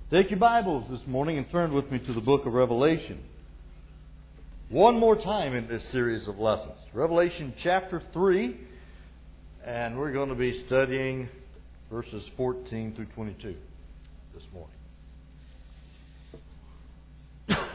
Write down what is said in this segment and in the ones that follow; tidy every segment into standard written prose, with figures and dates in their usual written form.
Take your Bibles this morning and turn with me to the book of Revelation. One more time in this series of lessons. Revelation chapter 3, and we're going to be studying verses 14 through 22 this morning.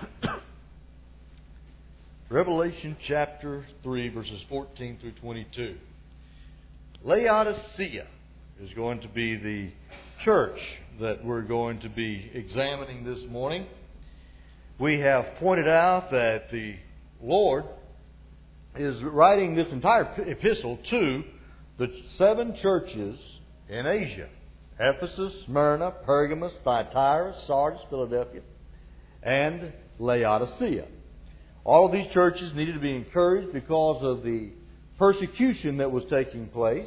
Revelation chapter 3, verses 14 through 22. Laodicea is going to be the church that we're going to be examining this morning. We have pointed out that the Lord is writing this entire epistle to the 7 churches in Asia: Ephesus, Smyrna, Pergamos, Thyatira, Sardis, Philadelphia, and Laodicea. All of these churches needed to be encouraged because of the persecution that was taking place.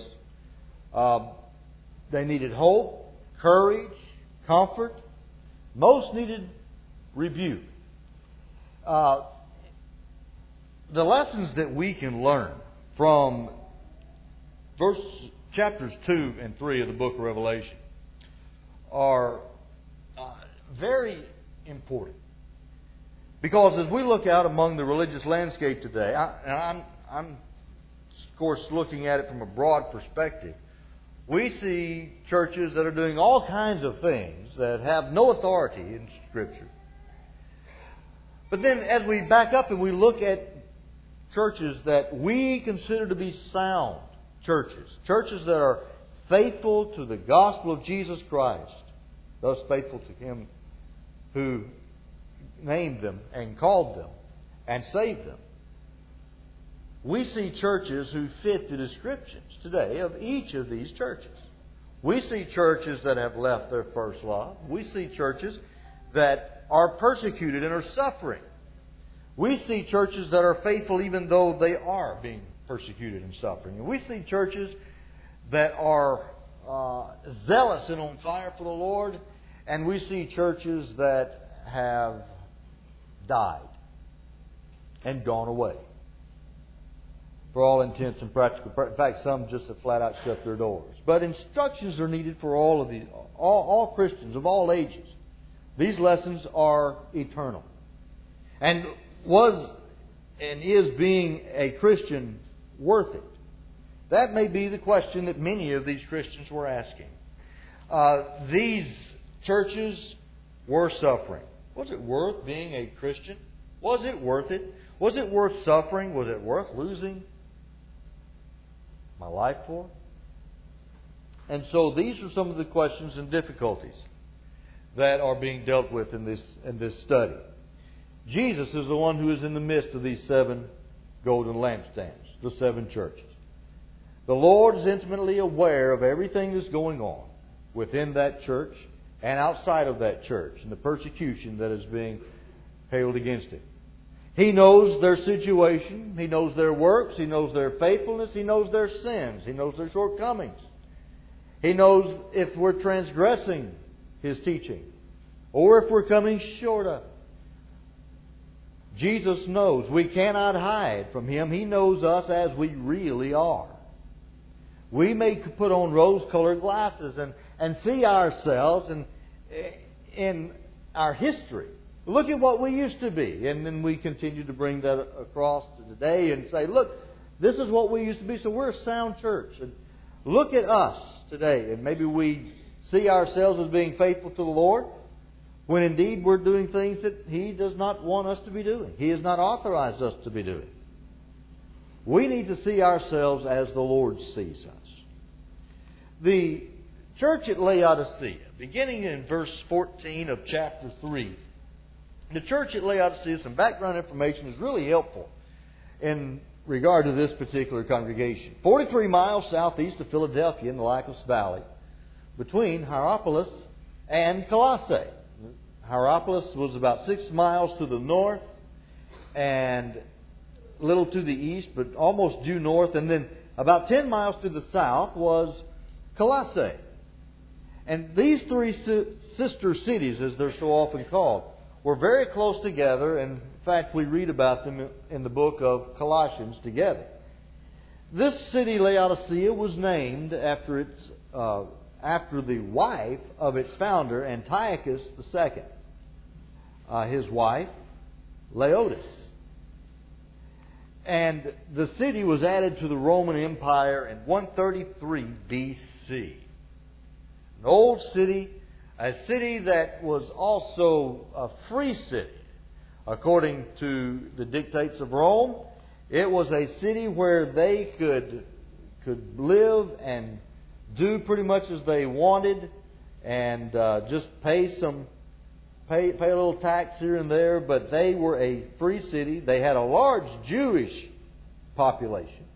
They needed hope, courage, comfort. Most needed rebuke. The lessons that we can learn from chapters 2 and 3 of the book of Revelation are very important. Because as we look out among the religious landscape today, I'm of course looking at it from a broad perspective, we see churches that are doing all kinds of things that have no authority in Scripture. But then as we back up and we look at churches that we consider to be sound churches, churches that are faithful to the gospel of Jesus Christ, thus faithful to Him who named them and called them and saved them, we see churches who fit the descriptions today of each of these churches. We see churches that have left their first love. We see churches that are persecuted and are suffering. We see churches that are faithful even though they are being persecuted and suffering. And we see churches that are zealous and on fire for the Lord. And we see churches that have died and gone away, for all intents and practical. In fact, some just have flat out shut their doors. But instructions are needed for all Christians of all ages. These lessons are eternal. And was and is being a Christian worth it? That may be the question that many of these Christians were asking. These churches were suffering. Was it worth being a Christian? Was it worth it? Was it worth suffering? Was it worth losing my life for? And so these are some of the questions and difficulties that are being dealt with in this study. Jesus is the one who is in the midst of these 7 golden lampstands, the 7 churches. The Lord is intimately aware of everything that's going on within that church and outside of that church, and the persecution that is being hailed against it. He knows their situation. He knows their works. He knows their faithfulness. He knows their sins. He knows their shortcomings. He knows if we're transgressing His teaching or if we're coming short of. Jesus knows. We cannot hide from Him. He knows us as we really are. We may put on rose-colored glasses and see ourselves in our history. Look at what we used to be. And then we continue to bring that across to today and say, look, this is what we used to be, so we're a sound church. And look at us today. And maybe we see ourselves as being faithful to the Lord, when indeed we're doing things that He does not want us to be doing. He has not authorized us to be doing. We need to see ourselves as the Lord sees us. The church at Laodicea, beginning in verse 14 of chapter 3, the church at Laodicea, some background information is really helpful in regard to this particular congregation. 43 miles southeast of Philadelphia in the Lycus Valley, between Hierapolis and Colossae. Hierapolis was about 6 miles to the north and a little to the east, but almost due north. And then about 10 miles to the south was Colossae. And these 3 sister cities, as they're so often called, were very close together. And in fact, we read about them in the book of Colossians together. This city, Laodicea, was named after after the wife of its founder, Antiochus II. His wife, Laodice. And the city was added to the Roman Empire in 133 BC. An old city, a city that was also a free city. According to the dictates of Rome, it was a city where they could live and do pretty much as they wanted, and just pay a little tax here and there. But they were a free city. They had a large Jewish population.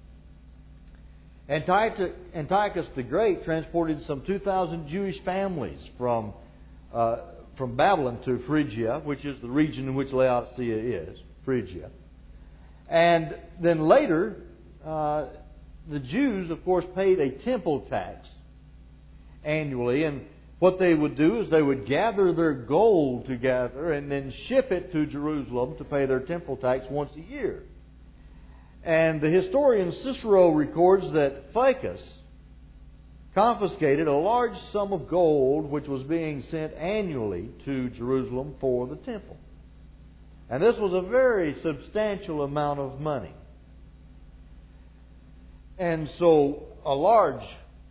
Antiochus the Great transported some 2,000 Jewish families from Babylon to Phrygia, which is the region in which Laodicea is, Phrygia. And then later, the Jews, of course, paid a temple tax annually. And what they would do is they would gather their gold together and then ship it to Jerusalem to pay their temple tax once a year. And the historian Cicero records that Flaccus confiscated a large sum of gold which was being sent annually to Jerusalem for the temple. And this was a very substantial amount of money. And so a large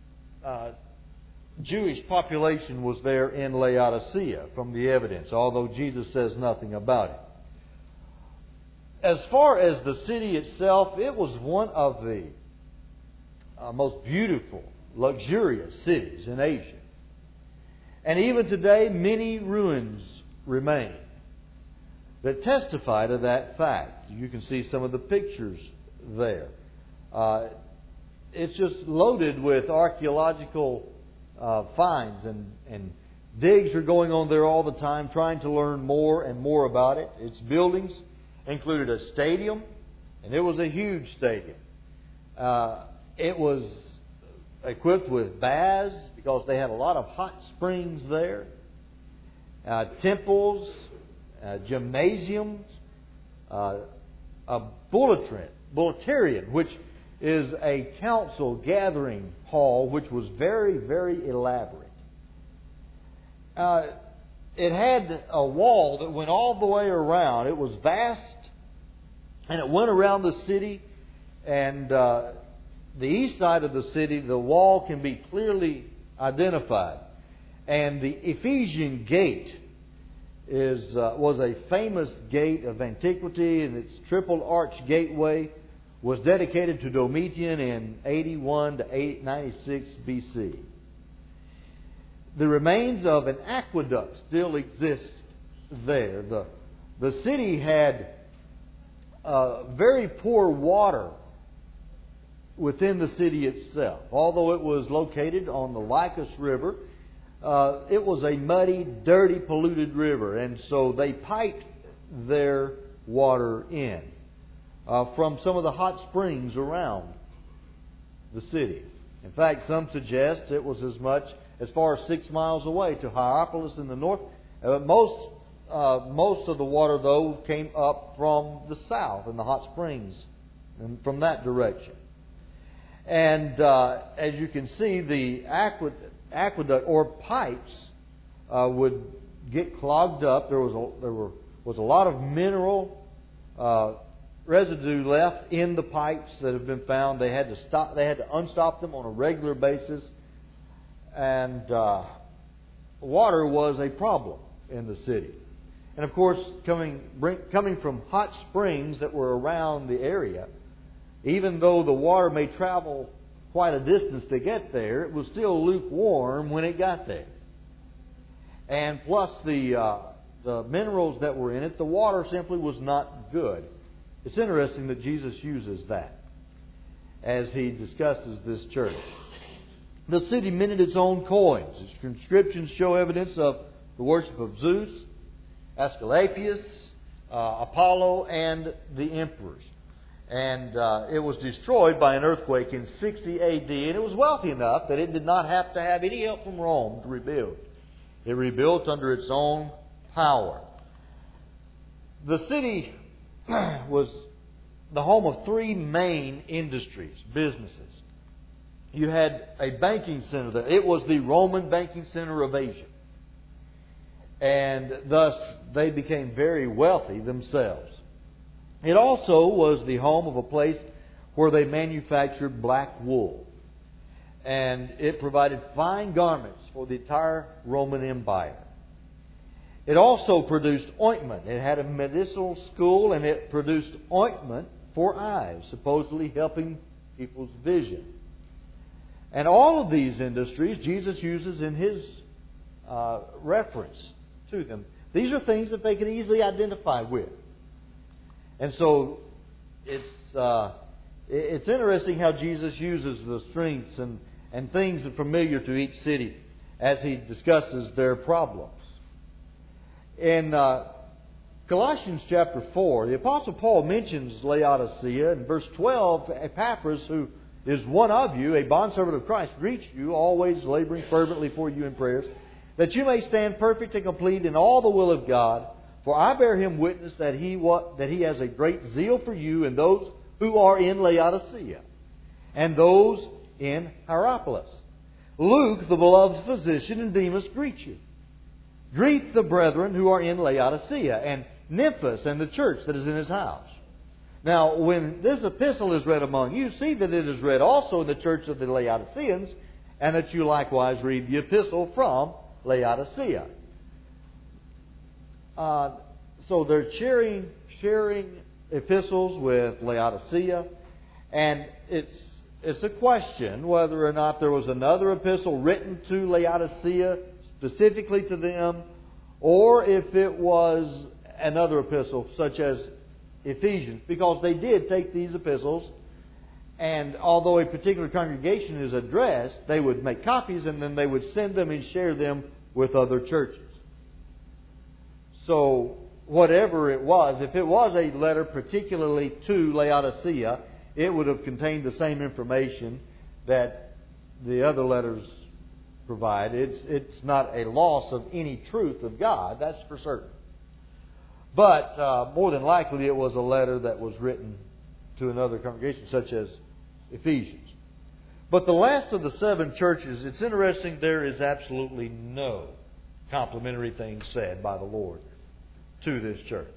Jewish population was there in Laodicea from the evidence, although Jesus says nothing about it. As far as the city itself, it was one of the most beautiful, luxurious cities in Asia. And even today, many ruins remain that testify to that fact. You can see some of the pictures there. It's just loaded with archaeological finds, and digs are going on there all the time, trying to learn more and more about it. Its buildings included a stadium, and it was a huge stadium. It was equipped with baths because they had a lot of hot springs there, temples, gymnasiums, a bulletarian, which is a council gathering hall, which was very, very elaborate. It had a wall that went all the way around. It was vast, and it went around the city. And the east side of the city, the wall can be clearly identified. And the Ephesian Gate was a famous gate of antiquity, and its triple arch gateway was dedicated to Domitian in 81 to 96 BC. The remains of an aqueduct still exist there. The city had very poor water within the city itself. Although it was located on the Lycus River, it was a muddy, dirty, polluted river. And so they piped their water in from some of the hot springs around the city. In fact, some suggest it was as far as 6 miles away to Hierapolis in the north. Most of the water, though, came up from the south in the hot springs and from that direction. And as you can see, the aqueduct or pipes would get clogged up. There was a lot of mineral residue left in the pipes that have been found. They had to unstop them on a regular basis, and water was a problem in the city. And of course, coming from hot springs that were around the area, even though the water may travel quite a distance to get there, it was still lukewarm when it got there. And plus the minerals that were in it, the water simply was not good. It's interesting that Jesus uses that as He discusses this church. The city minted its own coins. Its inscriptions show evidence of the worship of Zeus, Asclepius, Apollo, and the emperors. And it was destroyed by an earthquake in 60 AD. And it was wealthy enough that it did not have to have any help from Rome to rebuild. It rebuilt under its own power. The city was the home of 3 main industries, businesses. you had a banking center there. It was the Roman banking center of Asia. And thus they became very wealthy themselves. It also was the home of a place where they manufactured black wool. And it provided fine garments for the entire Roman Empire. It also produced ointment. It had a medicinal school, and it produced ointment for eyes, supposedly helping people's vision. And all of these industries Jesus uses in His reference to them. These are things that they could easily identify with. And so it's interesting how Jesus uses the strengths and things that are familiar to each city as He discusses their problems. In Colossians chapter 4, the Apostle Paul mentions Laodicea. In verse 12, Epaphras, who is one of you, a bondservant of Christ, greets you, always laboring fervently for you in prayers, that you may stand perfect and complete in all the will of God. For I bear him witness that he has a great zeal for you and those who are in Laodicea, and those in Hierapolis. Luke, the beloved physician, and Demas greet you. Greet the brethren who are in Laodicea, and Nymphas and the church that is in his house. Now, when this epistle is read among you, see that it is read also in the church of the Laodiceans, and that you likewise read the epistle from Laodicea. So they're sharing epistles with Laodicea, and it's a question whether or not there was another epistle written to Laodicea specifically to them, or if it was another epistle such as Ephesians, because they did take these epistles, and although a particular congregation is addressed, they would make copies and then they would send them and share them with other churches. So whatever it was, if it was a letter particularly to Laodicea, it would have contained the same information that the other letters provide. It's not a loss of any truth of God, that's for certain. But more than likely it was a letter that was written to another congregation, such as Ephesians. But the last of the 7 churches, it's interesting, there is absolutely no complimentary thing said by the Lord to this church.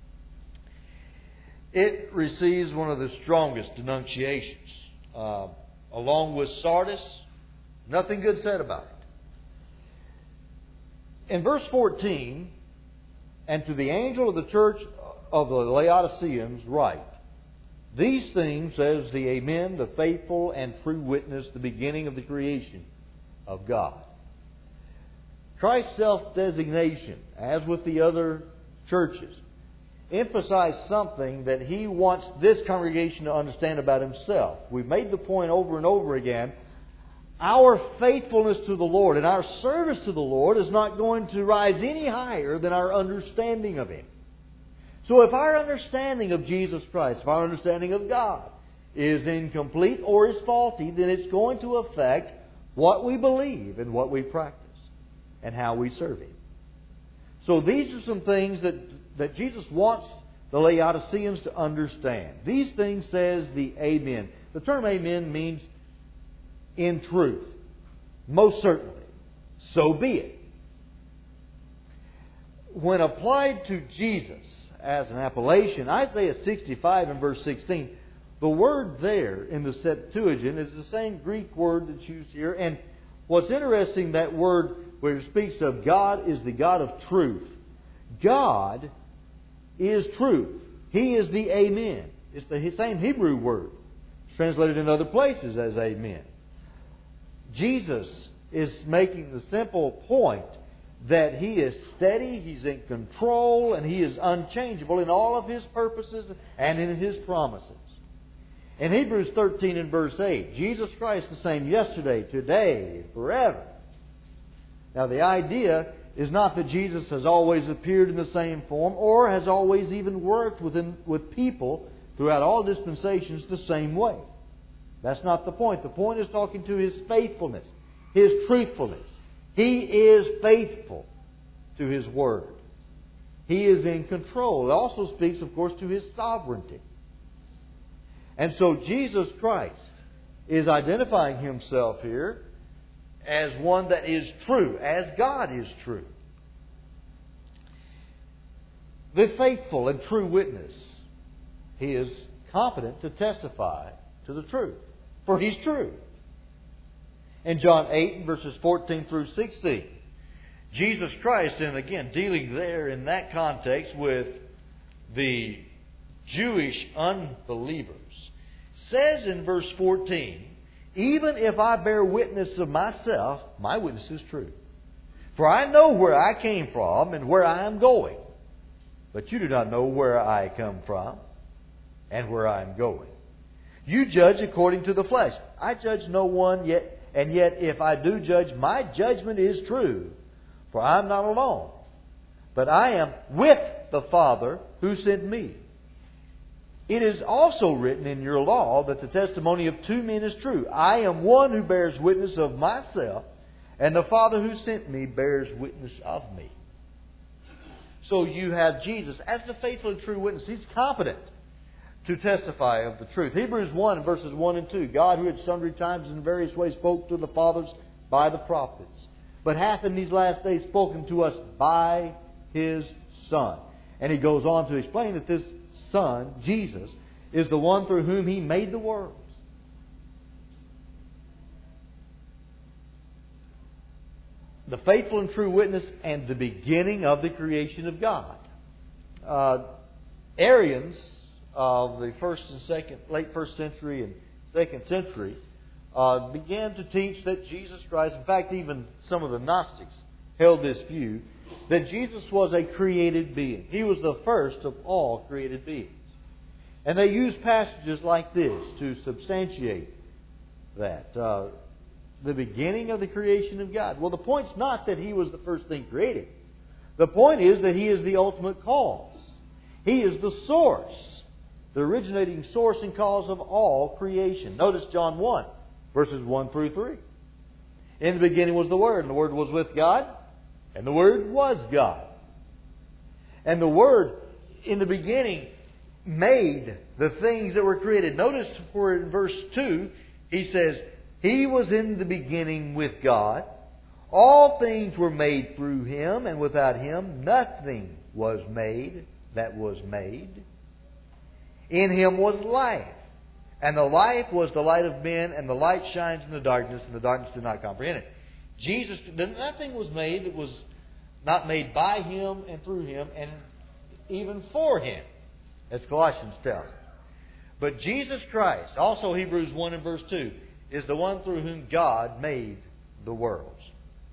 It receives one of the strongest denunciations. Along with Sardis, nothing good said about it. In verse 14, and to the angel of the church of the Laodiceans write, these things says the Amen, the faithful and true witness, the beginning of the creation of God. Christ's self-designation, as with the other churches, emphasized something that He wants this congregation to understand about Himself. We've made the point over and over again. Our faithfulness to the Lord and our service to the Lord is not going to rise any higher than our understanding of Him. So if our understanding of Jesus Christ, if our understanding of God is incomplete or is faulty, then it's going to affect what we believe and what we practice and how we serve Him. So these are some things that Jesus wants the Laodiceans to understand. These things says the Amen. The term Amen means in truth. Most certainly. So be it. When applied to Jesus as an appellation, Isaiah 65 and verse 16, the word there in the Septuagint is the same Greek word that's used here. And what's interesting, that word where it speaks of God is the God of truth. God is truth. He is the Amen. It's the same Hebrew word. It's translated in other places as Amen. Jesus is making the simple point that He is steady, He's in control, and He is unchangeable in all of His purposes and in His promises. In Hebrews 13 and verse 8, Jesus Christ the same yesterday, today, forever. Now the idea is not that Jesus has always appeared in the same form or has always even worked with people throughout all dispensations the same way. That's not the point. The point is talking to His faithfulness, His truthfulness. He is faithful to His Word. He is in control. It also speaks, of course, to His sovereignty. And so Jesus Christ is identifying Himself here as one that is true, as God is true. The faithful and true witness, He is competent to testify to the truth, for He's true. In John 8, verses 14 through 16, Jesus Christ, and again dealing there in that context with the Jewish unbelievers, says in verse 14, "Even if I bear witness of myself, my witness is true. For I know where I came from and where I am going. But you do not know where I come from and where I am going. You judge according to the flesh. I judge no one yet, and yet if I do judge, my judgment is true. For I am not alone, but I am with the Father who sent me. It is also written in your law that the testimony of two men is true. I am one who bears witness of myself, and the Father who sent me bears witness of me." So you have Jesus as the faithful and true witness. He's competent to testify of the truth. Hebrews 1, verses 1 and 2. "God, who at sundry times and in various ways spoke to the fathers by the prophets, but hath in these last days spoken to us by His Son." And he goes on to explain that this Son, Jesus, is the one through whom He made the worlds. The faithful and true witness and the beginning of the creation of God. Arians of the late first century and second century began to teach that Jesus Christ, in fact even some of the Gnostics held this view, that Jesus was a created being. He was the first of all created beings. And they used passages like this to substantiate that. The beginning of the creation of God. Well, the point's not that He was the first thing created. The point is that He is the ultimate cause. He is the source, the originating source and cause of all creation. Notice John 1, verses 1 through 3. "In the beginning was the Word, and the Word was with God, and the Word was God." And the Word, in the beginning, made the things that were created. Notice where in verse 2, he says, "He was in the beginning with God. All things were made through Him, and without Him nothing was made that was made. In Him was life, and the life was the light of men, and the light shines in the darkness, and the darkness did not comprehend it." Jesus, nothing was made that was not made by Him and through Him, and even for Him, as Colossians tells us. But Jesus Christ, also Hebrews 1 and verse 2, is the one through whom God made the worlds.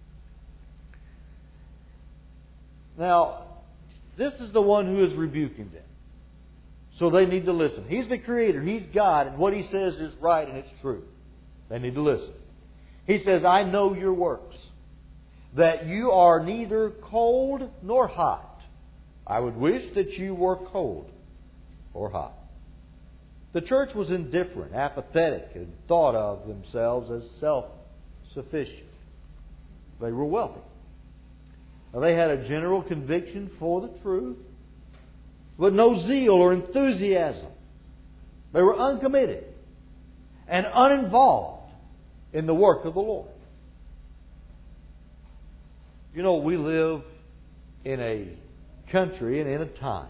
Now, this is the one who is rebuking them. So they need to listen. He's the Creator. He's God. And what He says is right and it's true. They need to listen. He says, "I know your works, that you are neither cold nor hot. I would wish that you were cold or hot." The church was indifferent, apathetic, and thought of themselves as self-sufficient. They were wealthy. Now, they had a general conviction for the truth, but no zeal or enthusiasm. They were uncommitted and uninvolved in the work of the Lord. You know, we live in a country and in a time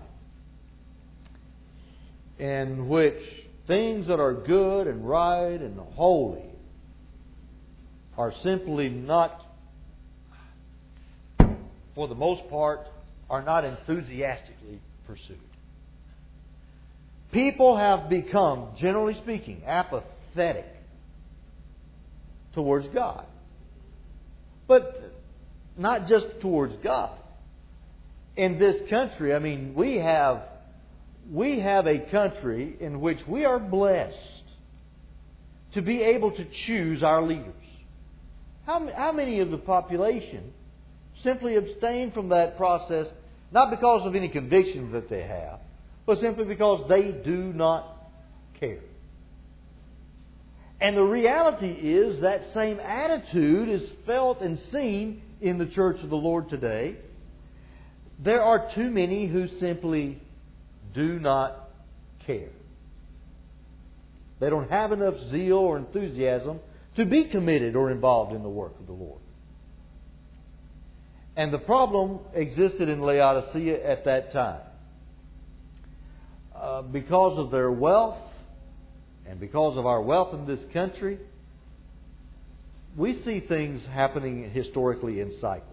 in which things that are good and right and holy are simply not, for the most part, are not enthusiastically pursued. People have become, generally speaking, apathetic towards God. But not just towards God. In this country, I mean, we have a country in which we are blessed to be able to choose our leaders. How many of the population simply abstain from that process, not because of any convictions that they have, but simply because they do not care? And the reality is that same attitude is felt and seen in the church of the Lord today. There are too many who simply do not care. They don't have enough zeal or enthusiasm to be committed or involved in the work of the Lord. And the problem existed in Laodicea at that time. Because of their wealth and because of our wealth in this country, we see things happening historically in cycles.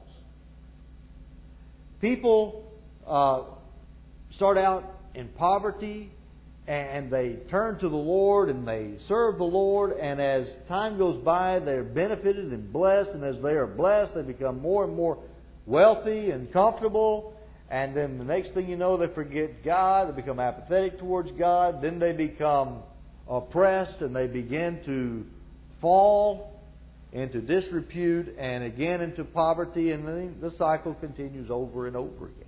People start out in poverty and they turn to the Lord and they serve the Lord, and as time goes by, they're benefited and blessed, and as they are blessed, they become more and more wealthy and comfortable, and then the next thing you know, they forget God, they become apathetic towards God, then they become oppressed and they begin to fall into disrepute and again into poverty, and then the cycle continues over and over again.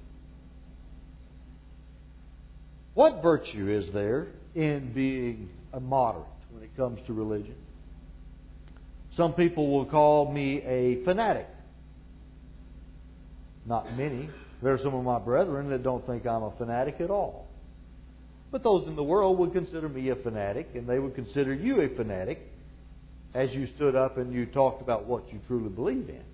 What virtue is there in being a moderate when it comes to religion? Some people will call me a fanatic. Not many. There are some of my brethren that don't think I'm a fanatic at all. But those in the world would consider me a fanatic, and they would consider you a fanatic as you stood up and you talked about what you truly believe in.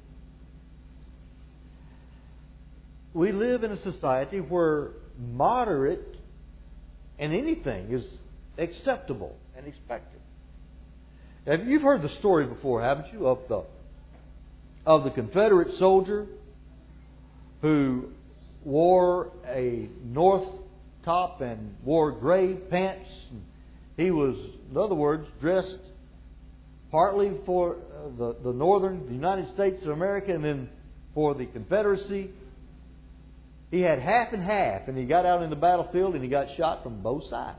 We live in a society where moderate and anything is acceptable and expected. You've heard the story before, haven't you, of the Confederate soldier who wore a north top and wore gray pants. He was, in other words, dressed partly for the United States of America, and then for the Confederacy. He had half and half, and he got out in the battlefield and he got shot from both sides.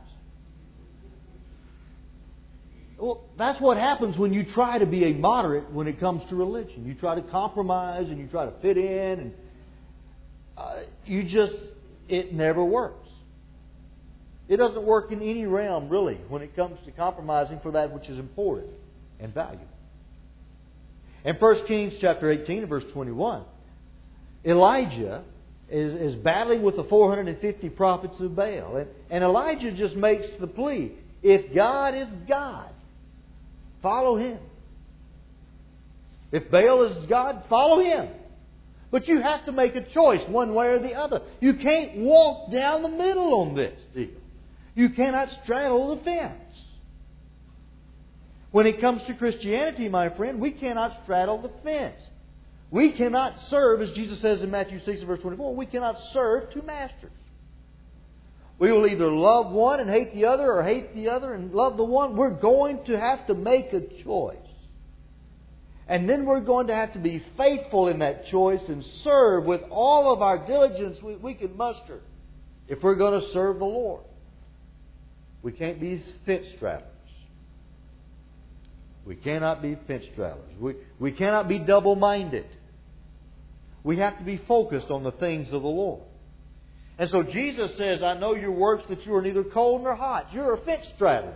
Well, that's what happens when you try to be a moderate when it comes to religion. You try to compromise and you try to fit in, and it never works. It doesn't work in any realm, really, when it comes to compromising for that which is important and valuable. In 1 Kings chapter 18 and verse 21, Elijah is battling with the 450 prophets of Baal. And Elijah just makes the plea, if God is God, follow Him. If Baal is God, follow him. But you have to make a choice one way or the other. You can't walk down the middle on this deal. You cannot straddle the fence. When it comes to Christianity, my friend, we cannot straddle the fence. We cannot serve, as Jesus says in Matthew 6 verse 24, we cannot serve two masters. We will either love one and hate the other, or hate the other and love the one. We're going to have to make a choice. And then we're going to have to be faithful in that choice and serve with all of our diligence we can muster if we're going to serve the Lord. We can't be fence straddlers. We cannot be fence straddlers. We cannot be double-minded. We have to be focused on the things of the Lord. And so Jesus says, I know your works, that you are neither cold nor hot. You're a fence straddler.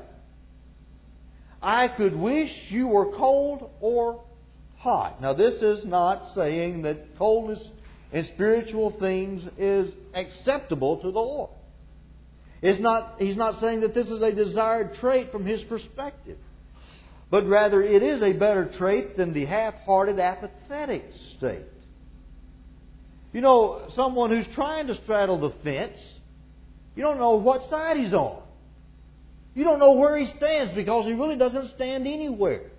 I could wish you were cold or hot. Now, this is not saying that coldness in spiritual things is acceptable to the Lord. He's not saying that this is a desired trait from His perspective. But rather, it is a better trait than the half-hearted, apathetic state. You know, someone who's trying to straddle the fence, you don't know what side he's on. You don't know where he stands because he really doesn't stand anywhere.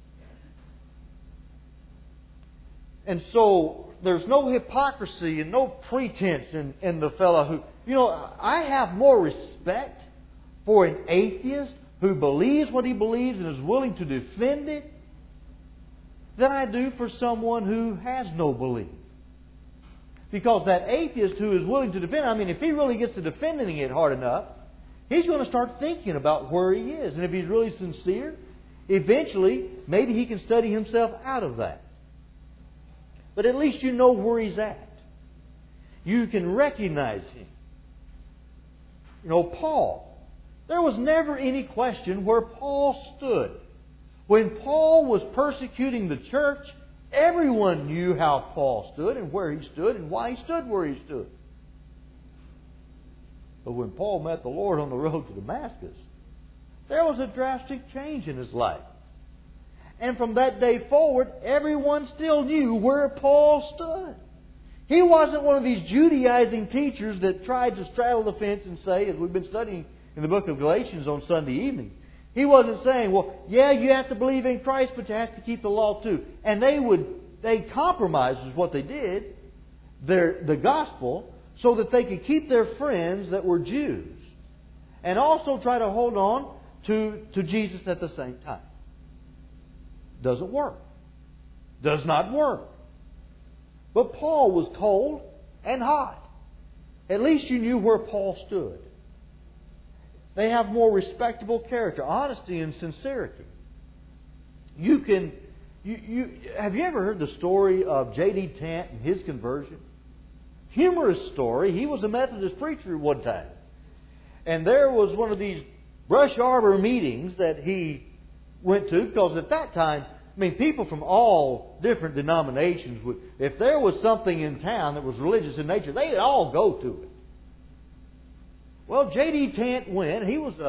And so there's no hypocrisy and no pretense in the fellow who... You know, I have more respect for an atheist who believes what he believes and is willing to defend it than I do for someone who has no belief. Because that atheist who is willing to defend, if he really gets to defending it hard enough, he's going to start thinking about where he is. And if he's really sincere, eventually, maybe he can study himself out of that. But at least you know where he's at. You can recognize him. You know, Paul. There was never any question where Paul stood. When Paul was persecuting the church, everyone knew how Paul stood and where he stood and why he stood where he stood. But when Paul met the Lord on the road to Damascus, There was a drastic change in his life. And from that day forward, everyone still knew where Paul stood. He wasn't one of these Judaizing teachers that tried to straddle the fence and say, as we've been studying in the book of Galatians on Sunday evening, he wasn't saying, well, yeah, you have to believe in Christ, but you have to keep the law too. And they compromised is what they did, the gospel, so that they could keep their friends that were Jews. And also try to hold on to Jesus at the same time. Doesn't work. Does not work. But Paul was cold and hot. At least you knew where Paul stood. They have more respectable character, honesty and sincerity. Have you ever heard the story of J.D. Tant and his conversion? Humorous story. He was a Methodist preacher at one time. And there was one of these brush arbor meetings that he went to, because at that time, people from all different denominations would, if there was something in town that was religious in nature, they'd all go to it. Well, J.D. Tant went. He was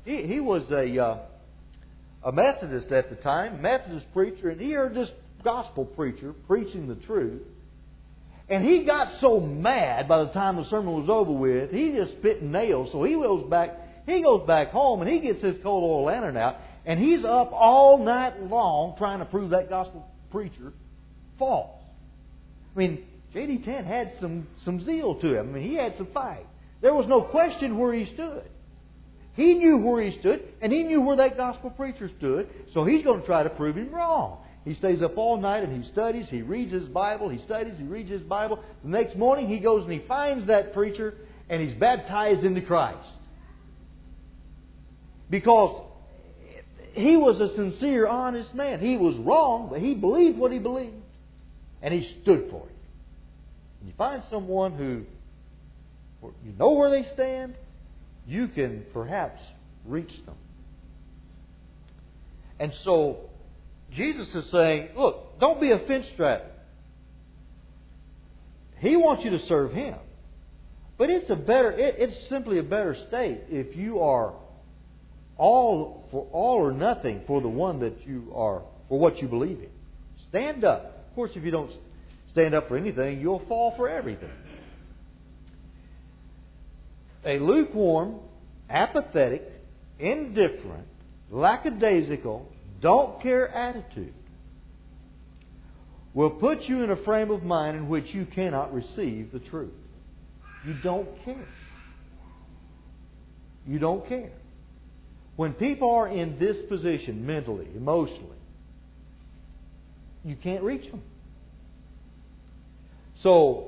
a Methodist at the time, Methodist preacher, and he heard this gospel preacher preaching the truth. And he got so mad by the time the sermon was over with, he just spit nails. So he goes back home and he gets his coal oil lantern out, and he's up all night long trying to prove that gospel preacher false. J.D. Tant had some zeal to him. He had some fight. There was no question where he stood. He knew where he stood, and he knew where that gospel preacher stood, so he's going to try to prove him wrong. He stays up all night and he studies, he reads his Bible, he studies, he reads his Bible. The next morning he goes and he finds that preacher and he's baptized into Christ. Because he was a sincere, honest man. He was wrong, but he believed what he believed. And he stood for it. And you find someone who, you know where they stand, you can perhaps reach them. And so, Jesus is saying, look, don't be a fence straddler. He wants you to serve Him. But it's simply a better state if you are all or nothing for the one that you are, for what you believe in. Stand up. Of course, if you don't stand up for anything, you'll fall for everything. A lukewarm, apathetic, indifferent, lackadaisical, don't care attitude will put you in a frame of mind in which you cannot receive the truth. You don't care. You don't care. When people are in this position, mentally, emotionally, you can't reach them. So,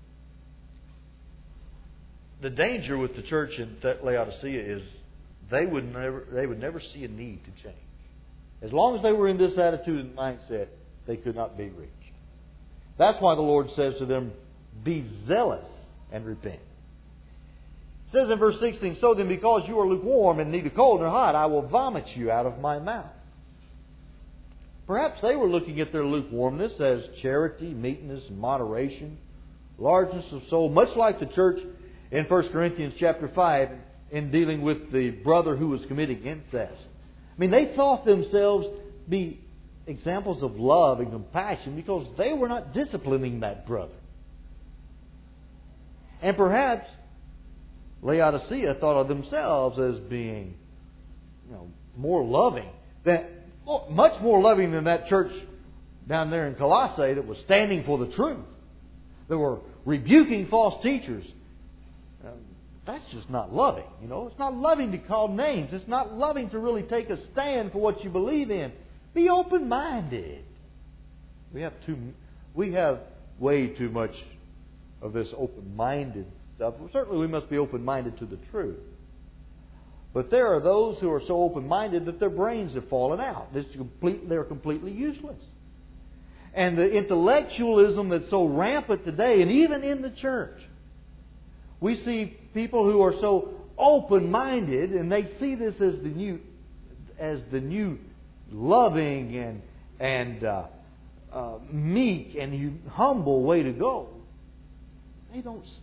the danger with the church in Laodicea is they would never see a need to change. As long as they were in this attitude and mindset, they could not be reached. That's why the Lord says to them, be zealous and repent. It says in verse 16, so then because you are lukewarm and neither cold nor hot, I will vomit you out of my mouth. Perhaps they were looking at their lukewarmness as charity, meekness, moderation, largeness of soul, much like the church in 1 Corinthians chapter 5 in dealing with the brother who was committing incest. They thought themselves be examples of love and compassion because they were not disciplining that brother. And perhaps Laodicea thought of themselves as being, more loving, much more loving than that church down there in Colossae that was standing for the truth. They were rebuking false teachers. That's just not loving. It's not loving to call names. It's not loving to really take a stand for what you believe in. Be open-minded. We have way too much of this open-minded stuff. Well, certainly we must be open-minded to the truth. But there are those who are so open-minded that their brains have fallen out. They're completely useless. And the intellectualism that's so rampant today, and even in the church, we see people who are so open-minded, and they see this as the new loving and meek and humble way to go. They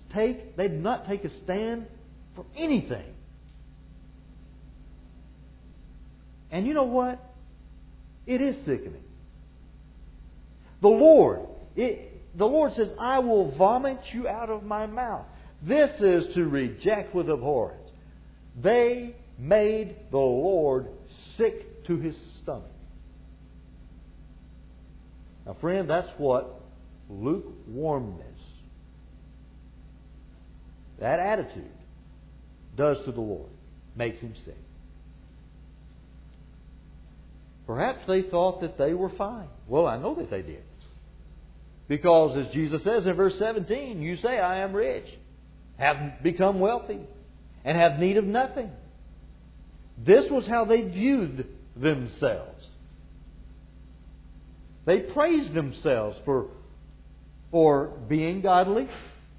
do not take a stand for anything. And you know what? It is sickening. The Lord says, I will vomit you out of my mouth. This is to reject with abhorrence. They made the Lord sick to His stomach. Now, friend, that's what lukewarmness, that attitude, does to the Lord. Makes Him sick. Perhaps they thought that they were fine. Well, I know that they did. Because as Jesus says in verse 17, you say, I am rich, have become wealthy, and have need of nothing. This was how they viewed themselves. They praised themselves for being godly.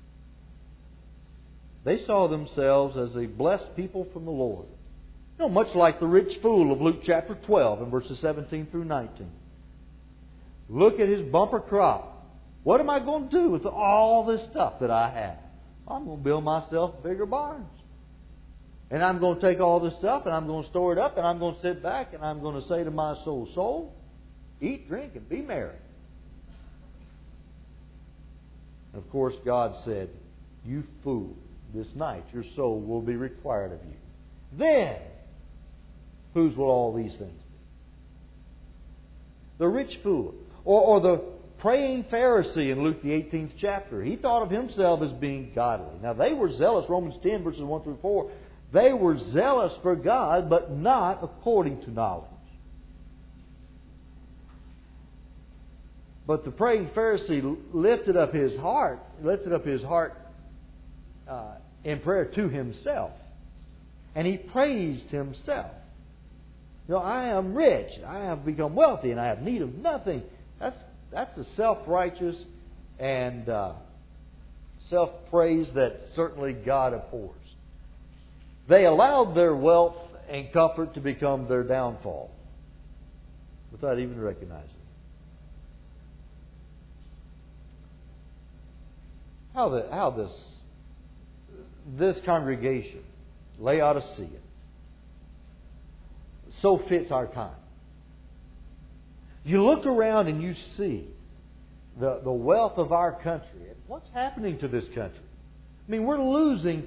They saw themselves as a blessed people from the Lord. You know, much like the rich fool of Luke chapter 12 and verses 17 through 19. Look at his bumper crop. What am I going to do with all this stuff that I have? I'm going to build myself bigger barns. And I'm going to take all this stuff and I'm going to store it up and I'm going to sit back and I'm going to say to my soul, eat, drink, and be merry. And of course, God said, you fool, this night your soul will be required of you. Then, whose will all these things be? The rich fool. Or the praying Pharisee in Luke the 18th chapter. He thought of himself as being godly. Now they were zealous, Romans 10 verses 1 through 4. They were zealous for God, but not according to knowledge. But the praying Pharisee lifted up his heart in prayer to himself. And he praised himself. You know, I am rich, I have become wealthy, and I have need of nothing. That's a self-righteous and self-praise that certainly God abhors. They allowed their wealth and comfort to become their downfall without even recognizing it. How this congregation, Laodicea, so fits our time. You look around and you see the wealth of our country. What's happening to this country? I mean, we're losing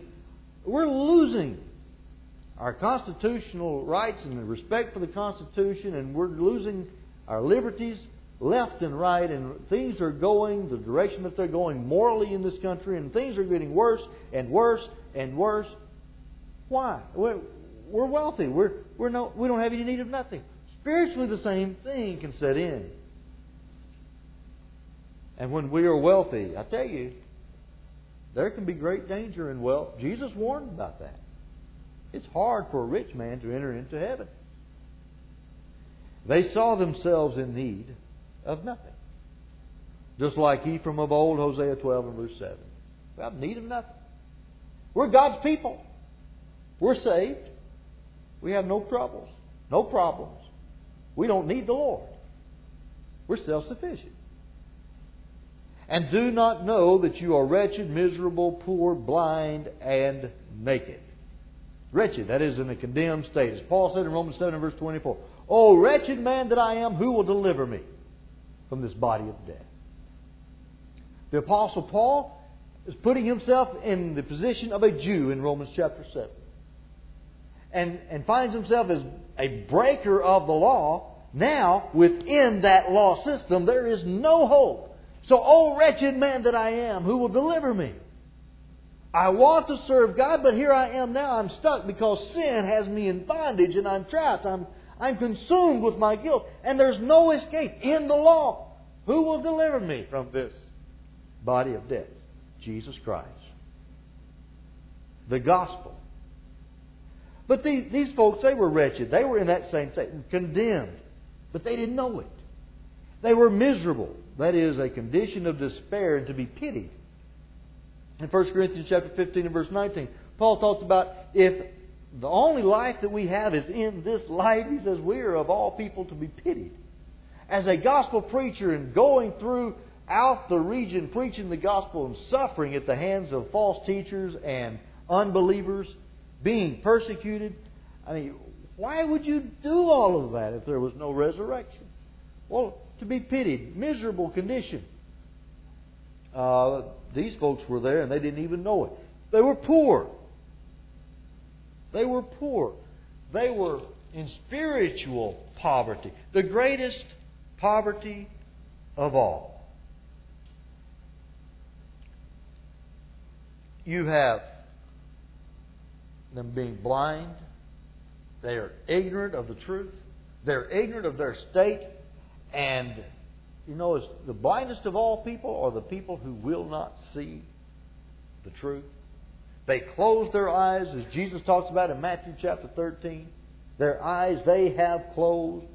our constitutional rights and the respect for the Constitution, and we're losing our liberties left and right, and things are going the direction that they're going morally in this country, and things are getting worse and worse and worse. Why? We're wealthy. We don't have any need of nothing. Spiritually, the same thing can set in. And when we are wealthy, I tell you, there can be great danger in wealth. Jesus warned about that. It's hard for a rich man to enter into heaven. They saw themselves in need of nothing. Just like Ephraim of old, Hosea 12 and verse 7. We have need of nothing. We're God's people. We're saved. We have no troubles, no problems. We don't need the Lord. We're self-sufficient. And do not know that you are wretched, miserable, poor, blind, and naked. Wretched, that is in a condemned state. As Paul said in Romans 7 and verse 24, O wretched man that I am, who will deliver me from this body of death? The Apostle Paul is putting himself in the position of a Jew in Romans chapter 7. And finds himself as a breaker of the law. Now, within that law system, there is no hope. So, O wretched man that I am, who will deliver me? I want to serve God, but here I am now. I'm stuck because sin has me in bondage and I'm trapped. I'm consumed with my guilt. And there's no escape in the law. Who will deliver me from this body of death? Jesus Christ. The gospel. But these folks, they were wretched. They were in that same state, condemned. But they didn't know it. They were miserable. That is a condition of despair and to be pitied. In 1 Corinthians chapter 15 and verse 19, Paul talks about if the only life that we have is in this life, he says we are of all people to be pitied. As a gospel preacher and going throughout the region preaching the gospel and suffering at the hands of false teachers and unbelievers, being persecuted, I mean, Why would you do all of that if there was no resurrection? Well, to be pitied, miserable condition. These folks were there and they didn't even know it. They were poor. They were poor. They were in spiritual poverty. The greatest poverty of all. You have them being blind. They are ignorant of the truth. They're ignorant of their state. And, you know, is the blindest of all people are the people who will not see the truth. They close their eyes, as Jesus talks about in Matthew chapter 13. Their eyes they have closed.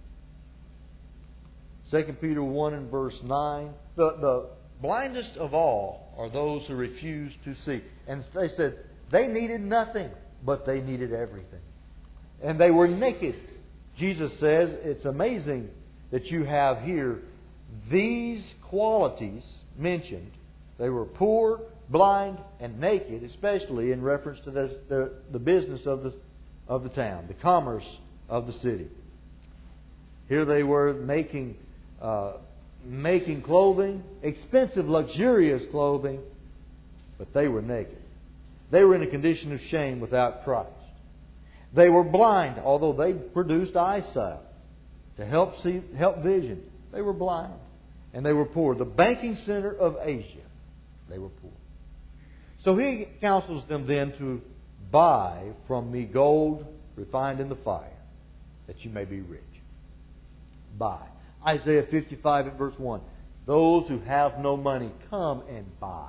2 Peter 1 and verse 9. The blindest of all are those who refuse to see. And they said they needed nothing, but they needed everything. And they were naked. Jesus says it's amazing that you have here these qualities mentioned. They were poor, blind, and naked, especially in reference to the business of the town, the commerce of the city. Here they were making clothing, expensive, luxurious clothing, but they were naked. They were in a condition of shame without Christ. They were blind, although they produced eyesight to help vision. They were blind, and they were poor. The banking center of Asia, they were poor. So He counsels them then to buy from me gold refined in the fire, that you may be rich. Buy. Isaiah 55 and verse 1. Those who have no money, come and buy.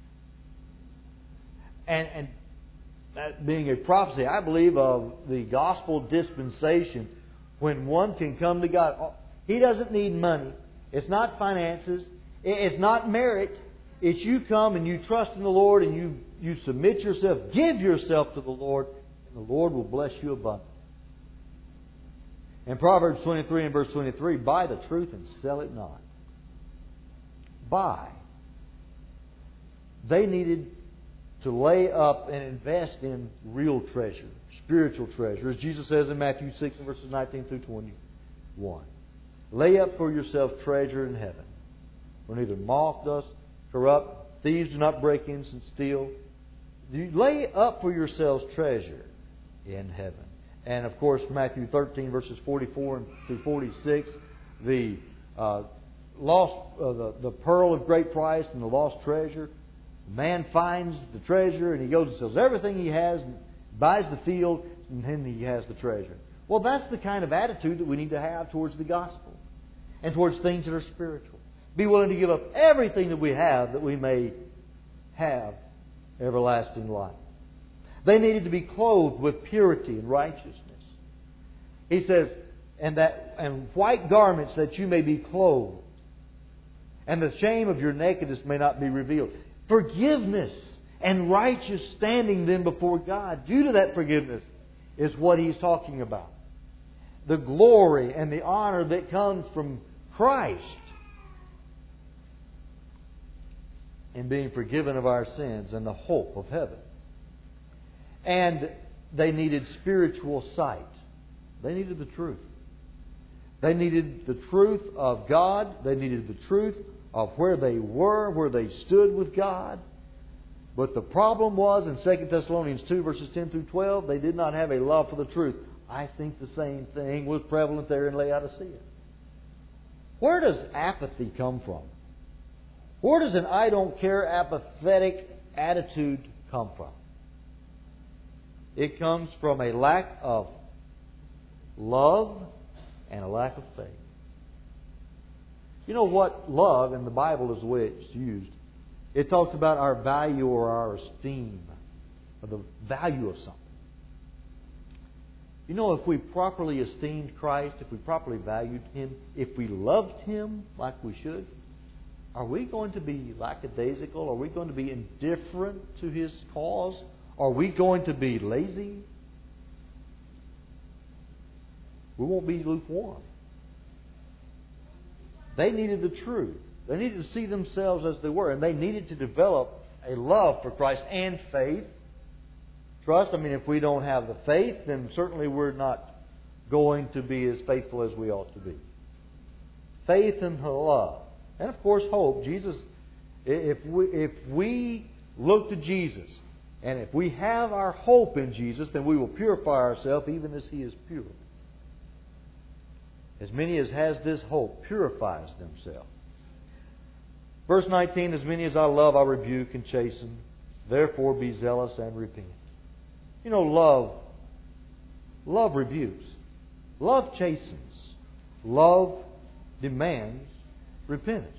And that being a prophecy, I believe, of the gospel dispensation, when one can come to God. He doesn't need money. It's not finances. It's not merit. It's you come and you trust in the Lord and you submit yourself, give yourself to the Lord, and the Lord will bless you abundantly. In Proverbs 23 and verse 23, buy the truth and sell it not. Buy. They needed to lay up and invest in real treasure, spiritual treasure. As Jesus says in Matthew 6 and verses 19 through 21. Lay up for yourself treasure in heaven, where neither moth doth corrupt, thieves do not break in and steal. You lay up for yourselves treasure in heaven. And of course, Matthew 13 verses 44 through 46, the pearl of great price and the lost treasure. The man finds the treasure and he goes and sells everything he has, and buys the field, and then he has the treasure. Well, that's the kind of attitude that we need to have towards the gospel and towards things that are spiritual. Be willing to give up everything that we have that we may have everlasting life. They needed to be clothed with purity and righteousness. He says, and white garments that you may be clothed, and the shame of your nakedness may not be revealed. Forgiveness and righteous standing then before God, due to that forgiveness, is what He's talking about. The glory and the honor that comes from Christ in being forgiven of our sins and the hope of heaven. And they needed spiritual sight. They needed the truth. They needed the truth of God. They needed the truth of where they were, where they stood with God. But the problem was, in 2 Thessalonians 2 verses 10 through 12, they did not have a love for the truth. I think the same thing was prevalent there in Laodicea. Where does apathy come from? Where does an I don't care, apathetic attitude come from? It comes from a lack of love and a lack of faith. You know what love in the Bible is the way it's used. It talks about our value or our esteem, or the value of something. You know, if we properly esteemed Christ, if we properly valued Him, if we loved Him like we should, are we going to be lackadaisical? Are we going to be indifferent to His cause? Are we going to be lazy? We won't be lukewarm. They needed the truth. They needed to see themselves as they were, and they needed to develop a love for Christ and faith. trust. I mean, if we don't have the faith, then certainly we're not going to be as faithful as we ought to be. Faith and love. And of course, hope. Jesus, if we look to Jesus, and if we have our hope in Jesus, then we will purify ourselves even as He is pure. As many as has this hope purifies themselves. Verse 19, as many as I love, I rebuke and chasten. Therefore be zealous and repent. You know, love rebukes. Love chastens. Love demands repentance.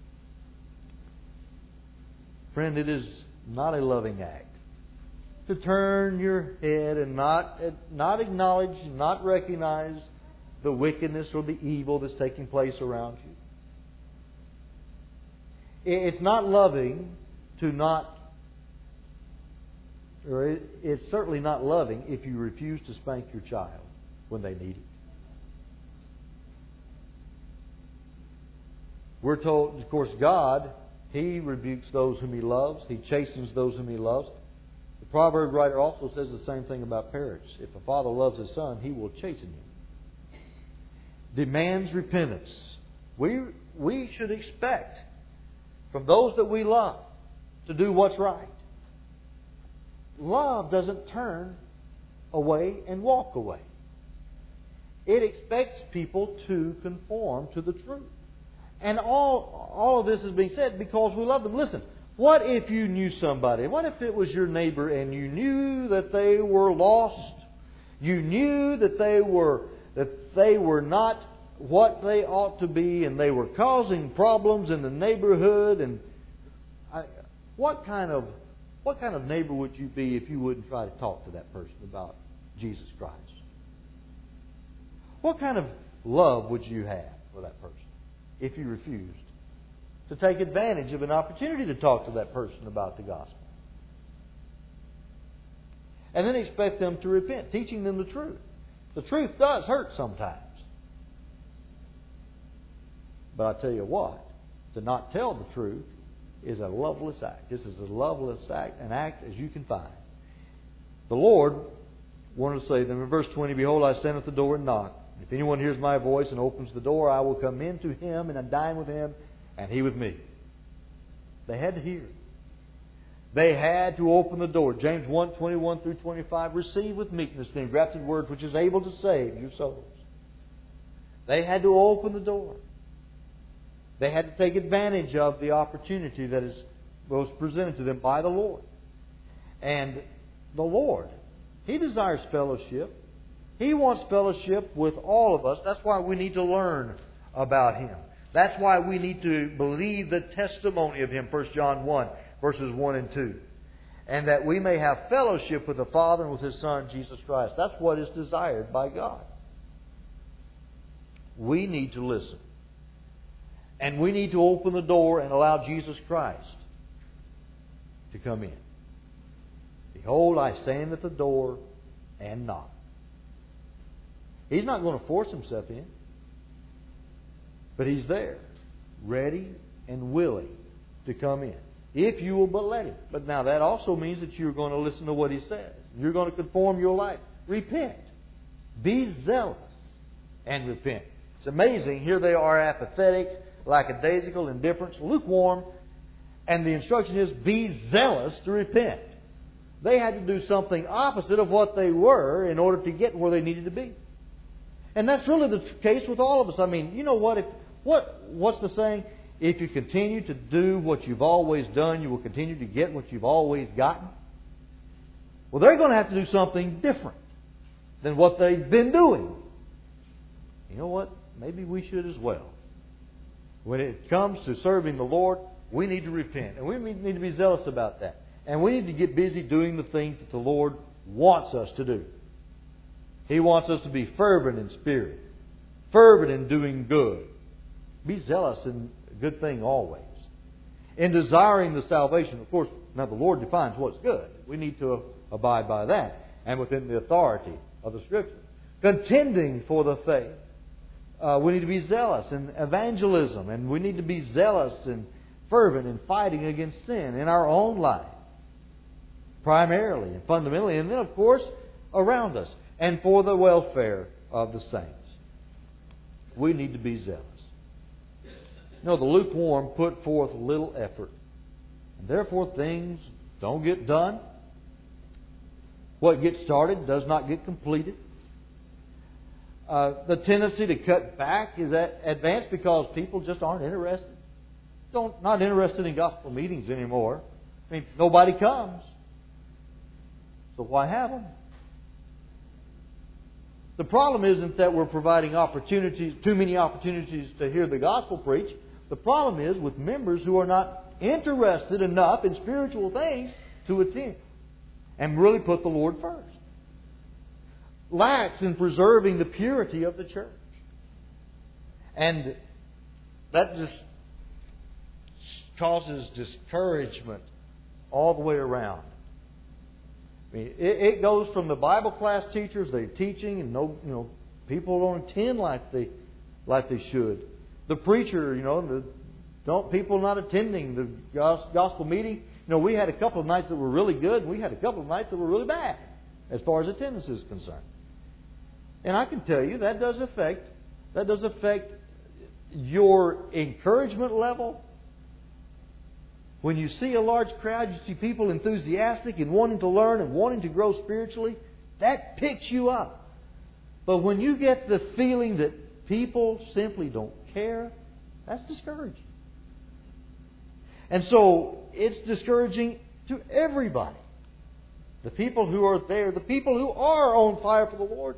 Friend, it is not a loving act to turn your head and not acknowledge, not recognize the wickedness or the evil that's taking place around you. It's not loving to not, or it's certainly not loving if you refuse to spank your child when they need it. We're told, of course, God, He rebukes those whom He loves. He chastens those whom He loves. The proverb writer also says the same thing about parents. If a father loves his son, he will chasten him. Demands repentance. We should expect from those that we love to do what's right. Love doesn't turn away and walk away. It expects people to conform to the truth. And all of this is being said because we love them. Listen, what if you knew somebody? What if it was your neighbor and you knew that they were lost? You knew that they were not what they ought to be, and they were causing problems in the neighborhood. And what kind of neighbor would you be if you wouldn't try to talk to that person about Jesus Christ? What kind of love would you have for that person if you refused to take advantage of an opportunity to talk to that person about the gospel? And then expect them to repent, teaching them the truth. The truth does hurt sometimes. But I tell you what, to not tell the truth is a loveless act. This is a loveless act, an act as you can find. The Lord wanted to say to them in verse 20, Behold, I stand at the door and knock. If anyone hears my voice and opens the door, I will come in to him and dine with him and he with me. They had to hear. They had to open the door. James 1, 21 through 25. Receive with meekness the engrafted word which is able to save your souls. They had to open the door. They had to take advantage of the opportunity that was presented to them by the Lord. And the Lord, He desires fellowship. He wants fellowship with all of us. That's why we need to learn about Him. That's why we need to believe the testimony of Him. 1 John 1, verses 1 and 2. And that we may have fellowship with the Father and with His Son, Jesus Christ. That's what is desired by God. We need to listen. And we need to open the door and allow Jesus Christ to come in. Behold, I stand at the door and knock. He's not going to force Himself in. But He's there, ready and willing to come in. If you will but let Him. But now that also means that you're going to listen to what He says. You're going to conform your life. Repent. Be zealous and repent. It's amazing. Here they are apathetic, lackadaisical, indifferent, lukewarm. And the instruction is, be zealous to repent. They had to do something opposite of what they were in order to get where they needed to be. And that's really the case with all of us. I mean, you know what? What's the saying? If you continue to do what you've always done, you will continue to get what you've always gotten. Well, they're going to have to do something different than what they've been doing. You know what? Maybe we should as well. When it comes to serving the Lord, we need to repent. And we need to be zealous about that. And we need to get busy doing the things that the Lord wants us to do. He wants us to be fervent in spirit, fervent in doing good. Be zealous in a good thing always. In desiring the salvation, of course, now the Lord defines what's good. We need to abide by that and within the authority of the Scripture. Contending for the faith. We need to be zealous in evangelism, and we need to be zealous and fervent in fighting against sin in our own life. primarily and fundamentally, and then, of course, around us, and for the welfare of the saints. We need to be zealous. The lukewarm put forth little effort, and therefore things don't get done. What gets started does not get completed. The tendency to cut back is advanced because people just aren't interested. Not interested in gospel meetings anymore. Nobody comes. So why have them? The problem isn't that we're providing too many opportunities to hear the gospel preached. The problem is with members who are not interested enough in spiritual things to attend and really put the Lord first. Lacks in preserving the purity of the church. And that just causes discouragement all the way around. It goes from the Bible class teachers, they're teaching, and people don't attend like they should. The preacher, people not attending the gospel meeting. We had a couple of nights that were really good, and we had a couple of nights that were really bad, as far as attendance is concerned. And I can tell you that does affect your encouragement level. When you see a large crowd, you see people enthusiastic and wanting to learn and wanting to grow spiritually, that picks you up. But when you get the feeling that people simply don't care, that's discouraging. And so it's discouraging to everybody. The people who are there, the people who are on fire for the Lord,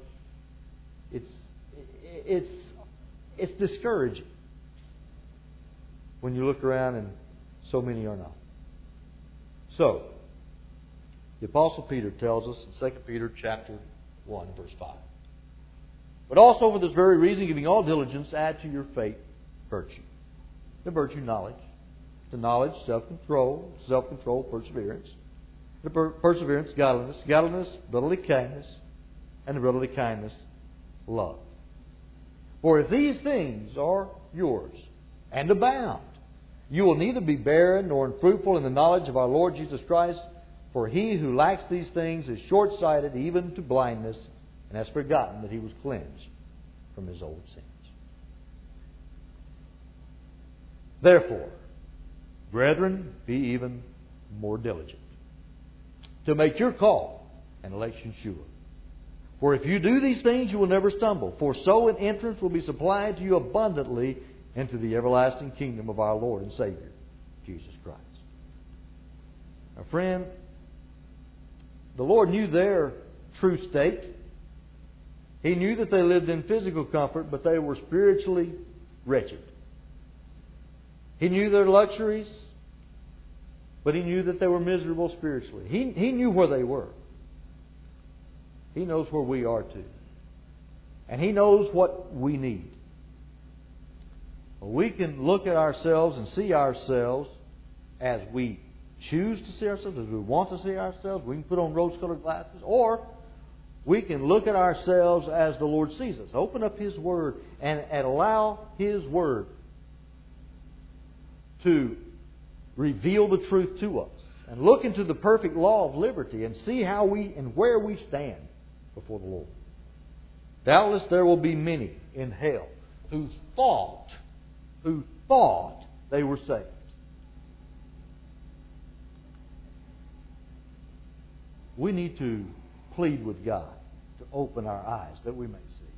it's discouraging when you look around and so many are not. So, the Apostle Peter tells us in 2 Peter chapter 1, verse 5. But also for this very reason, giving all diligence, add to your faith virtue. The virtue, knowledge. The knowledge, self-control. Self-control, perseverance. The perseverance, godliness. Godliness, brotherly kindness. And the brotherly kindness, love. For if these things are yours and abound, you will neither be barren nor unfruitful in the knowledge of our Lord Jesus Christ. For he who lacks these things is short-sighted even to blindness, and has forgotten that he was cleansed from his old sins. Therefore, brethren, be even more diligent to make your call and election sure. For if you do these things, you will never stumble. For so an entrance will be supplied to you abundantly into the everlasting kingdom of our Lord and Savior, Jesus Christ. Now, friend, the Lord knew their true state. He knew that they lived in physical comfort, but they were spiritually wretched. He knew their luxuries, but He knew that they were miserable spiritually. He knew where they were. He knows where we are too. And He knows what we need. We can look at ourselves and see ourselves as we choose to see ourselves, as we want to see ourselves. We can put on rose-colored glasses. Or we can look at ourselves as the Lord sees us. Open up His Word and allow His Word to reveal the truth to us. And look into the perfect law of liberty and see how we and where we stand before the Lord. Doubtless there will be many in hell who thought they were saved. We need to plead with God to open our eyes that we may see.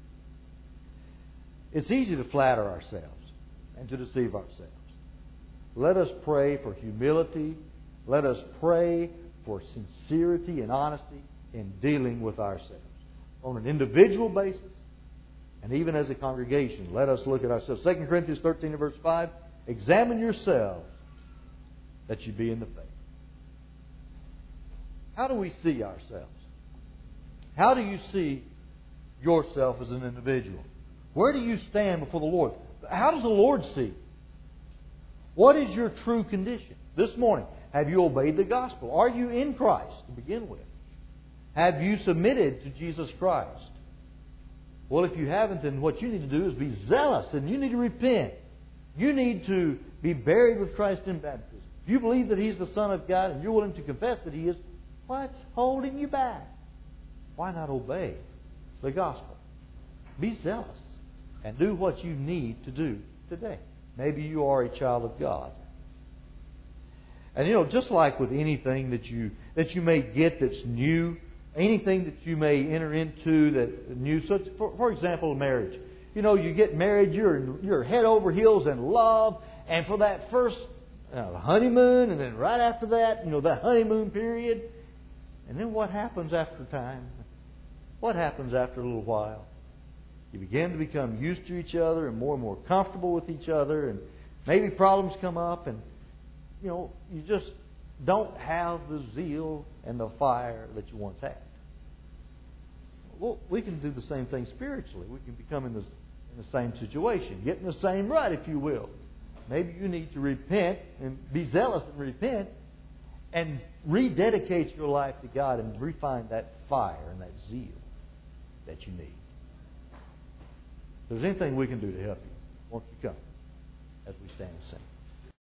It's easy to flatter ourselves and to deceive ourselves. Let us pray for humility. Let us pray for sincerity and honesty in dealing with ourselves. On an individual basis, and even as a congregation, let us look at ourselves. 2 Corinthians 13 verse 5, examine yourselves that you be in the faith. How do we see ourselves? How do you see yourself as an individual? Where do you stand before the Lord? How does the Lord see? What is your true condition? This morning, have you obeyed the gospel? Are you in Christ to begin with? Have you submitted to Jesus Christ? Well, if you haven't, then what you need to do is be zealous, and you need to repent. You need to be buried with Christ in baptism. If you believe that He's the Son of God and you're willing to confess that He is, What's holding you back? Why not obey the gospel? Be zealous and do what you need to do today. Maybe you are a child of God. And just like with anything that you may get that's new, anything that you may enter into that new. So, for example, marriage. You get married, you're head over heels in love, and for that first honeymoon, and then right after that, that honeymoon period, and then what happens after time? What happens after a little while? You begin to become used to each other and more comfortable with each other, and maybe problems come up, and you just don't have the zeal and the fire that you once had. Well, we can do the same thing spiritually. We can become in the same situation, get in the same rut, if you will. Maybe you need to repent and be zealous and repent and rededicate your life to God and refine that fire and that zeal that you need. If there's anything we can do to help you, won't you come as we stand and sing?